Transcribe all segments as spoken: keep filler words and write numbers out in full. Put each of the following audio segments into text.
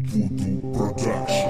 Voodoo Production.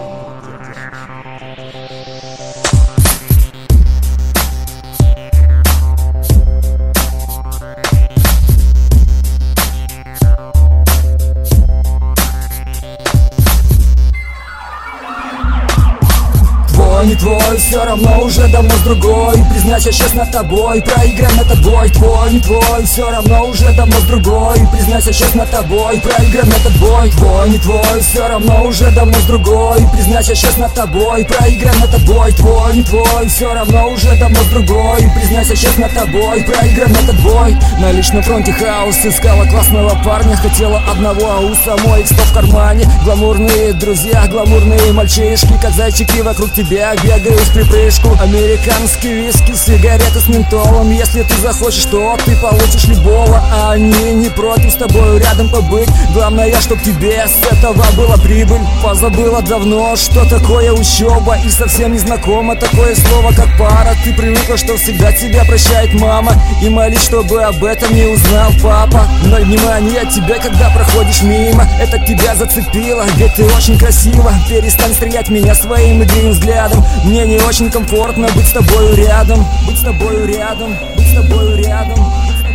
Не твой, все равно уже давно с другой. Признайся честно тобой, проиграем этот бой. Твой, не твой, все равно уже давно с другой. Признайся честно тобой, проиграем этот бой. Твой, не твой, все равно уже давно с другой. Признайся честно тобой, проиграем этот бой. Твой, не твой, все равно уже давно с другой. Признайся честно тобой, проиграем этот бой. На личном фронте хаос, искала классного парня, хотела одного, а у самой сто в кармане. Гламурные друзья, гламурные мальчишки, как зайчики вокруг тебя бегаю в припрыжку. Американские виски, сигареты с ментолом. Если ты захочешь, то ты получишь любого. А они не против с тобой рядом побыть. Главное, чтоб тебе с этого была прибыль. Позабыла давно, что такое учеба, и совсем не знакомо такое слово, как пара. Ты привыкла, что всегда тебя прощает мама, и молись, чтобы об этом не узнал папа. Ноль внимания от тебя, когда проходишь мимо. Это тебя зацепило, ведь ты очень красива. Перестань стрелять меня своим игривым взглядом. Мне не очень комфортно быть с тобою рядом. Быть с тобою рядом, быть с тобою рядом.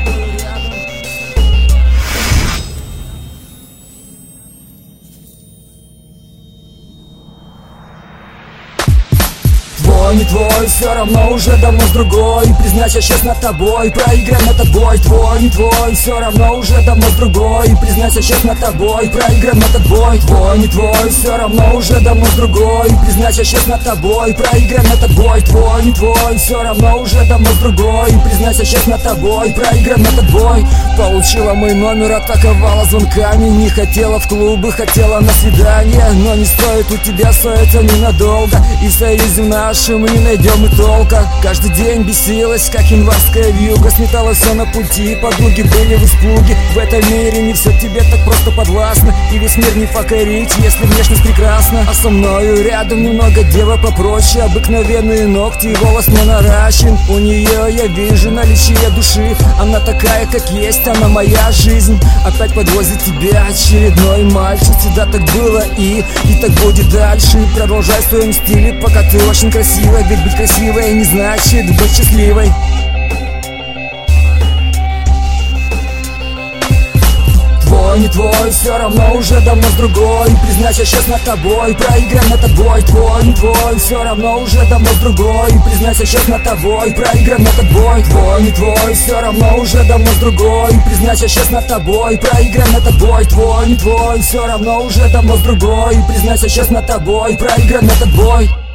Твой, не твой, все равно уже давно с другой. Признайся честно тобой, проиграем этот бой. Твой, не твой, все равно уже давно с другой. Признайся честно тобой, проиграем этот бой. Твой, не твой, все равно уже давно с другой. Признайся честно тобой, проиграем этот бой. Твой, не твой, все равно уже давно с другой. Признайся честно тобой, проиграем этот бой. Получила мой номер, атаковала звонками. Не хотела в клубы, хотела на свидание. Но не стоит у тебя, стоится ненадолго. И в союзе нашем мы не найдем и толка. Каждый день бесилась, как январская вьюга. Сметала все на пути, подруги были в испуге. В этом мире не все тебе так просто подвластно, и весь мир не покорить, если внешность прекрасна. А со мною рядом немного дева попроще. Обыкновенные ногти и волос не наращен. У нее я вижу наличие души. Она такая, как есть, она моя жизнь. Опять подвозит тебя очередной мальчик. Всегда так было и, и так будет дальше. Продолжай в своем стиле, пока ты очень красивая. Ведь быть красивой не значит быть счастливой. Твой, не твой, все равно уже давно с другой. Признайся честно тобой, проиграем этот бой. Твой, не твой, все равно уже давно с другой. Признайся честно тобой, проиграем этот бой. Твой, не твой, все равно уже давно с другой. Признайся честно тобой, проиграем этот бой. Твой, не твой, все равно уже давно с другой. Признайся честно тобой, проиграем этот бой.